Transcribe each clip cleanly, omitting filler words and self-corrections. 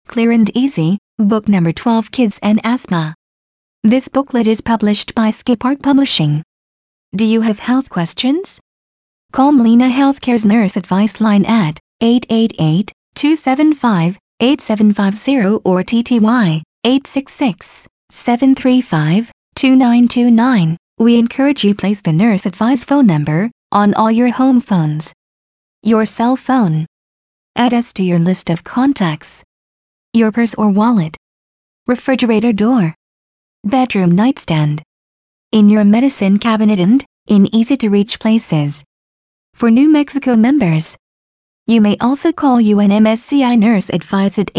Clear and Easy, Book Number 12 Kids and Asthma. This booklet is published by Skippark Publishing. Do you have health questions? Call Molina Healthcare's Nurse Advice Line at 888-275-8750 or TTY 866-735-2929. We encourage you place the Nurse Advice phone number on all your home phones. Your cell phone. Add us to your list of contacts. Your purse or wallet. Refrigerator door. Bedroom nightstand. In your medicine cabinet and in easy-to-reach places. For New Mexico members, you may also call UNMSCI Nurse Advice at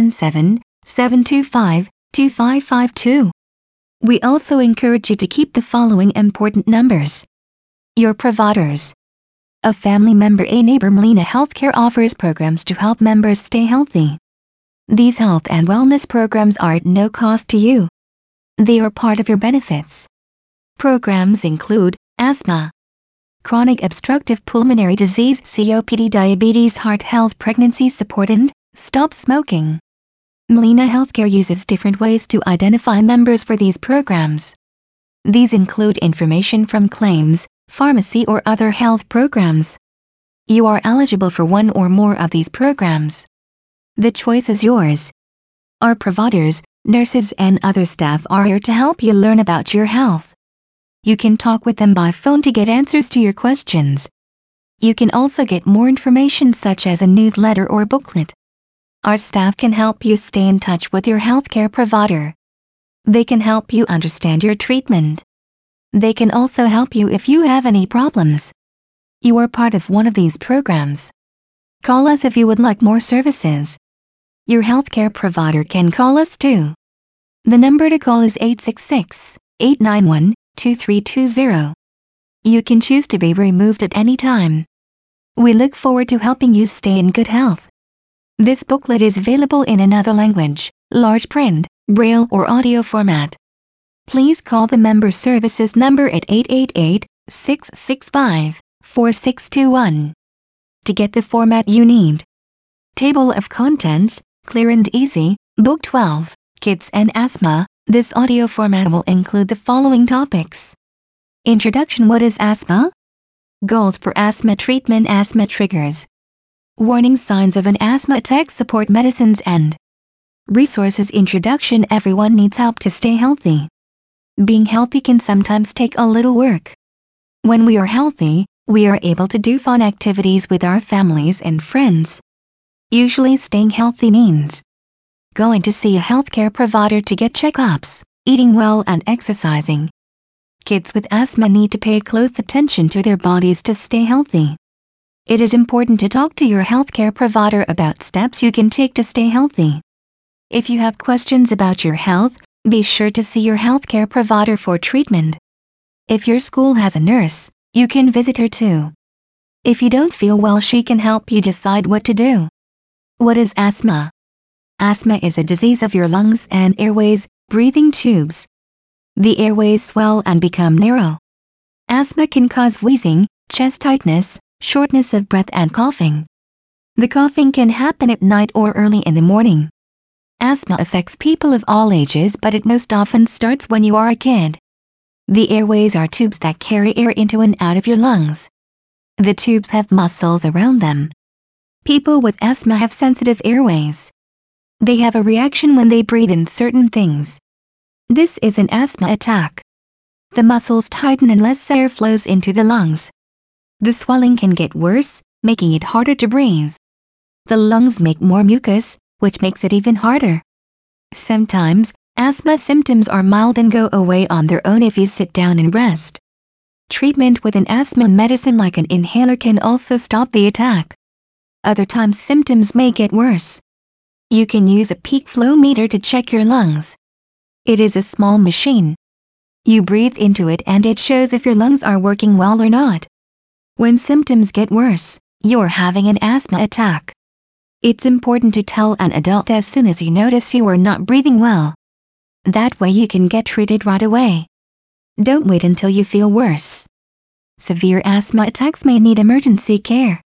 877-725-2552. We also encourage you to keep the following important numbers. Your providers. A family member, a neighbor. Molina Healthcare offers programs to help members stay healthy. These health and wellness programs are at no cost to you. They are part of your benefits. Programs include asthma, chronic obstructive pulmonary disease COPD, diabetes, heart health, pregnancy support, and stop smoking. Molina Healthcare uses different ways to identify members for these programs. These include information from claims, pharmacy, or other health programs. You are eligible for one or more of these programs. The choice is yours. Our providers, nurses, and other staff are here to help you learn about your health. You can talk with them by phone to get answers to your questions. You can also get more information such as a newsletter or booklet. Our staff can help you stay in touch with your healthcare provider. They can help you understand your treatment. They can also help you if you have any problems. You are part of one of these programs. Call us if you would like more services. Your healthcare provider can call us too. The number to call is 866-891-2320. You can choose to be removed at any time. We look forward to helping you stay in good health. This booklet is available in another language, large print, braille, or audio format. Please call the member services number at 888-665-4621 to get the format you need. Table of Contents, Clear and Easy, Book 12, Kids and Asthma. This audio format will include the following topics. Introduction: what is asthma? Goals for asthma treatment, asthma triggers, warning signs of an asthma attack, support medicines, and resources. Introduction: everyone needs help to stay healthy. Being healthy can sometimes take a little work. When we are healthy, we are able to do fun activities with our families and friends. Usually staying healthy means going to see a healthcare provider to get checkups, eating well, and exercising. Kids with asthma need to pay close attention to their bodies to stay healthy. It is important to talk to your healthcare provider about steps you can take to stay healthy. If you have questions about your health, be sure to see your healthcare provider for treatment. If your school has a nurse, you can visit her too. If you don't feel well, she can help you decide what to do. What is asthma? Asthma is a disease of your lungs and airways, breathing tubes. The airways swell and become narrow. Asthma can cause wheezing, chest tightness, shortness of breath, and coughing. The coughing can happen at night or early in the morning. Asthma affects people of all ages, but it most often starts when you are a kid. The airways are tubes that carry air into and out of your lungs. The tubes have muscles around them. People with asthma have sensitive airways. They have a reaction when they breathe in certain things. This is an asthma attack. The muscles tighten and less air flows into the lungs. The swelling can get worse, making it harder to breathe. The lungs make more mucus, which makes it even harder. Sometimes, asthma symptoms are mild and go away on their own if you sit down and rest. Treatment with an asthma medicine like an inhaler can also stop the attack. Other times symptoms may get worse. You can use a peak flow meter to check your lungs. It is a small machine. You breathe into it and it shows if your lungs are working well or not. When symptoms get worse, you're having an asthma attack. It's important to tell an adult as soon as you notice you are not breathing well. That way you can get treated right away. Don't wait until you feel worse. Severe asthma attacks may need emergency care.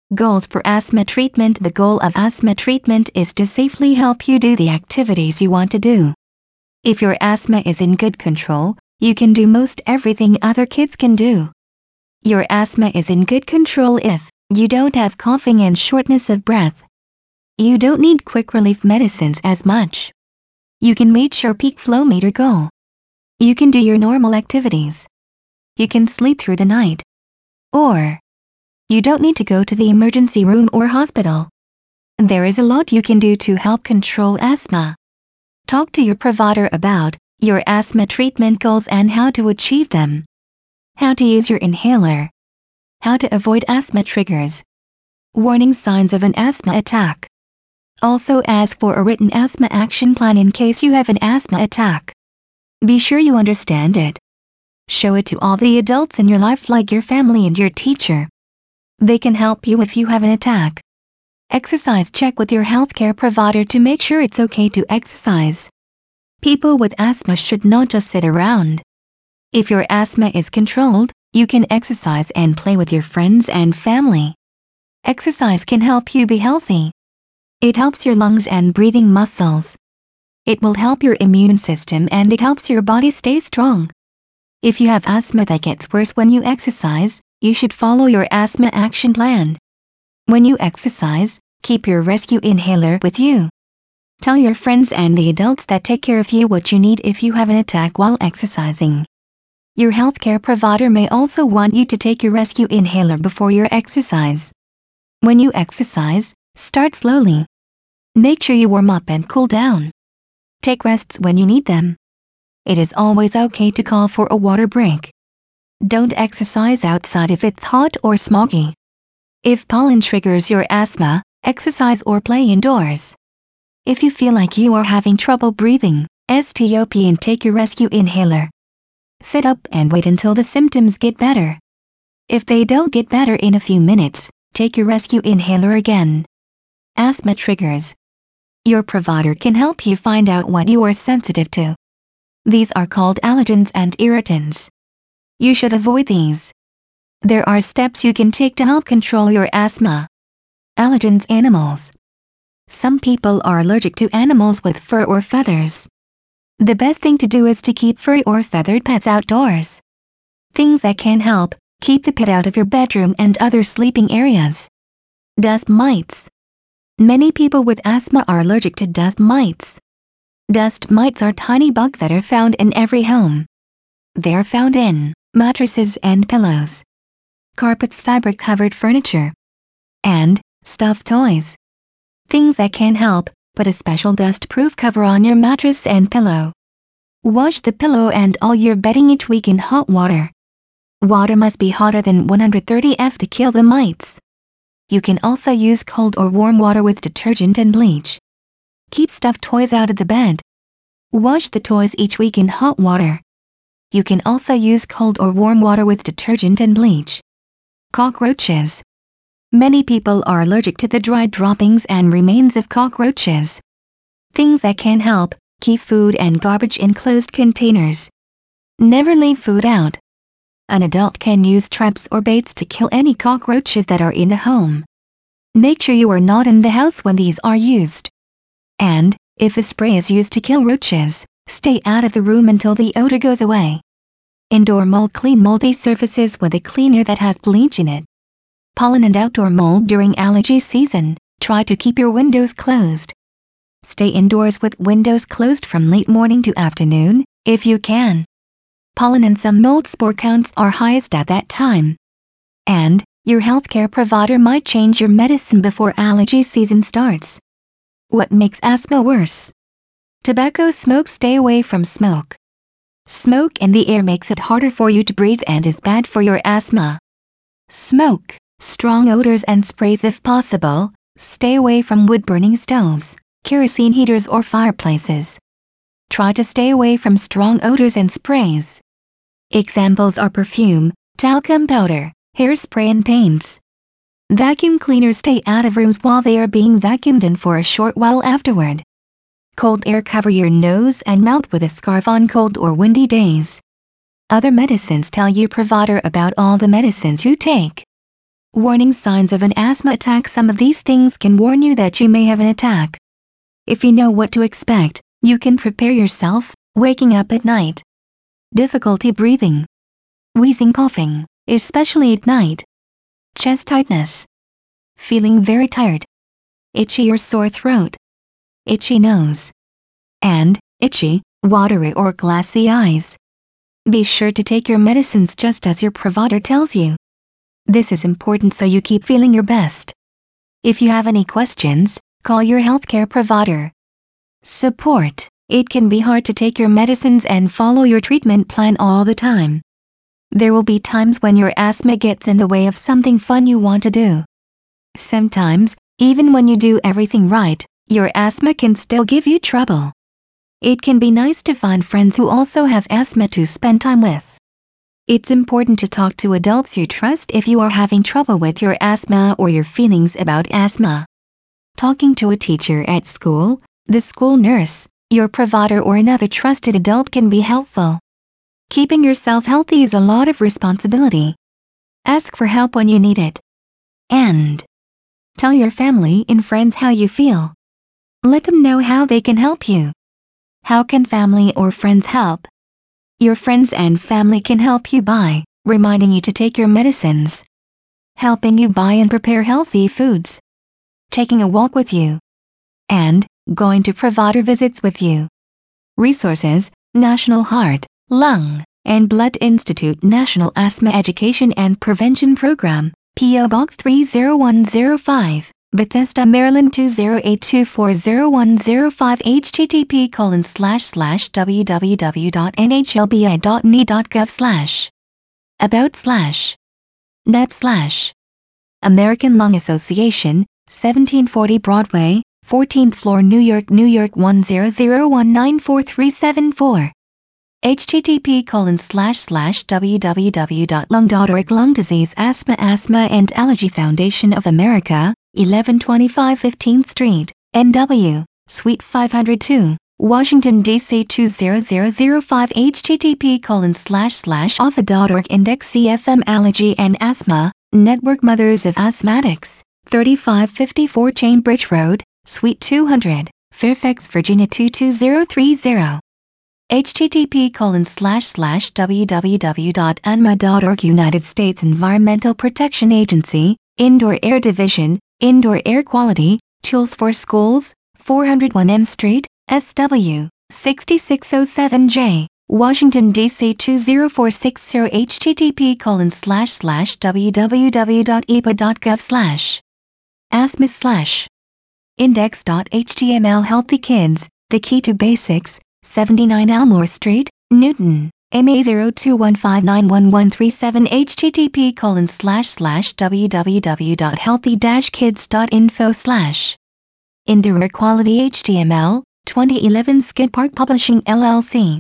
Goals for asthma treatment. The goal of asthma treatment is to safely help you do the activities you want to do. If your asthma is in good control, you can do most everything other kids can do. Your asthma is in good control if you don't have coughing and shortness of breath. You don't need quick relief medicines as much. You can meet your peak flow meter goal. You can do your normal activities. You can sleep through the night. Or you don't need to go to the emergency room or hospital. There is a lot you can do to help control asthma. Talk to your provider about your asthma treatment goals and how to achieve them. How to use your inhaler. How to avoid asthma triggers. Warning signs of an asthma attack. Also ask for a written asthma action plan in case you have an asthma attack. Be sure you understand it. Show it to all the adults in your life like your family and your teacher. They can help you if you have an attack. Exercise. Check with your healthcare provider to make sure it's okay to exercise. People with asthma should not just sit around. If your asthma is controlled, you can exercise and play with your friends and family. Exercise can help you be healthy. It helps your lungs and breathing muscles. It will help your immune system and it helps your body stay strong. If you have asthma that gets worse when you exercise, you should follow your asthma action plan. When you exercise, keep your rescue inhaler with you. Tell your friends and the adults that take care of you what you need if you have an attack while exercising. Your healthcare provider may also want you to take your rescue inhaler before your exercise. When you exercise, start slowly. Make sure you warm up and cool down. Take rests when you need them. It is always okay to call for a water break. Don't exercise outside if it's hot or smoggy. If pollen triggers your asthma, exercise or play indoors. If you feel like you are having trouble breathing, stop and take your rescue inhaler. Sit up and wait until the symptoms get better. If they don't get better in a few minutes, take your rescue inhaler again. Asthma triggers. Your provider can help you find out what you are sensitive to. These are called allergens and irritants. You should avoid these. There are steps you can take to help control your asthma. Allergens. Animals. Some people are allergic to animals with fur or feathers. The best thing to do is to keep furry or feathered pets outdoors. Things that can help: keep the pet out of your bedroom and other sleeping areas. Dust mites. Many people with asthma are allergic to dust mites. Dust mites are tiny bugs that are found in every home. They are found in mattresses and pillows, carpets, fabric-covered furniture, and stuffed toys. Things that can help: put a special dust-proof cover on your mattress and pillow. Wash the pillow and all your bedding each week in hot water. Water must be hotter than 130 F to kill the mites. You can also use cold or warm water with detergent and bleach. Keep stuffed toys out of the bed. Wash the toys each week in hot water. You can also use cold or warm water with detergent and bleach. Cockroaches. Many people are allergic to the dried droppings and remains of cockroaches. Things that can help: keep food and garbage in closed containers. Never leave food out. An adult can use traps or baits to kill any cockroaches that are in the home. Make sure you are not in the house when these are used. And, if a spray is used to kill roaches, stay out of the room until the odor goes away. Indoor mold. Clean moldy surfaces with a cleaner that has bleach in it. Pollen and outdoor mold. During allergy season, try to keep your windows closed. Stay indoors with windows closed from late morning to afternoon, if you can. Pollen and some mold spore counts are highest at that time. And, your healthcare provider might change your medicine before allergy season starts. What makes asthma worse? Tobacco smoke. Stay away from smoke. Smoke in the air makes it harder for you to breathe and is bad for your asthma. Smoke, strong odors and sprays if possible. Stay away from wood-burning stoves, kerosene heaters or fireplaces. Try to stay away from strong odors and sprays. Examples are perfume, talcum powder, hairspray and paints. Vacuum cleaners. Stay out of rooms while they are being vacuumed in for a short while afterward. Cold air. Cover your nose and mouth with a scarf on cold or windy days. Other medicines. Tell your provider about all the medicines you take. Warning signs of an asthma attack. Some of these things can warn you that you may have an attack. If you know what to expect, you can prepare yourself. Waking up at night. Difficulty breathing. Wheezing, coughing, especially at night. Chest tightness. Feeling very tired. Itchy or sore throat. Itchy nose. And itchy, watery or glassy eyes. Be sure to take your medicines just as your provider tells you. This is important so you keep feeling your best. If you have any questions, call your healthcare provider. Support. It can be hard to take your medicines and follow your treatment plan all the time. There will be times when your asthma gets in the way of something fun you want to do. Sometimes, even when you do everything right, your asthma can still give you trouble. It can be nice to find friends who also have asthma to spend time with. It's important to talk to adults you trust if you are having trouble with your asthma or your feelings about asthma. Talking to a teacher at school, the school nurse, your provider or another trusted adult can be helpful. Keeping yourself healthy is a lot of responsibility. Ask for help when you need it. And tell your family and friends how you feel. Let them know how they can help you. How can family or friends help? Your friends and family can help you by reminding you to take your medicines, helping you buy and prepare healthy foods, taking a walk with you, and going to provider visits with you. Resources: National Heart, Lung, and Blood Institute National Asthma Education and Prevention Program, P.O. Box 30105, Bethesda, Maryland 208240105. http://www.nhlbi.ne.gov/ about/ nep/ American Lung Association, 1740 Broadway, 14th floor, New York, New York 100194374. http://www.lung.org. Lung Disease, Asthma and Allergy Foundation of America, 1125 15th Street, NW, Suite 502, Washington, D.C. 20005. http://offa.org. Index CFM Allergy and Asthma Network. Mothers of Asthmatics, 3554 Chainbridge Road, Suite 200, Fairfax, Virginia 22030. http://www.unma.org. United States Environmental Protection Agency, Indoor Air Division, Indoor Air Quality, Tools for Schools, 401 M Street, SW, 6607J, Washington, D.C. 20460. http://www.epa.gov/ asthma/ index.html. Healthy Kids, The Key to Basics, 79 Elmore Street, Newton, MA 0215911137. http://www.healthy-kids.info/ Indoor Air Quality HTML, 2011. Skid Park Publishing LLC.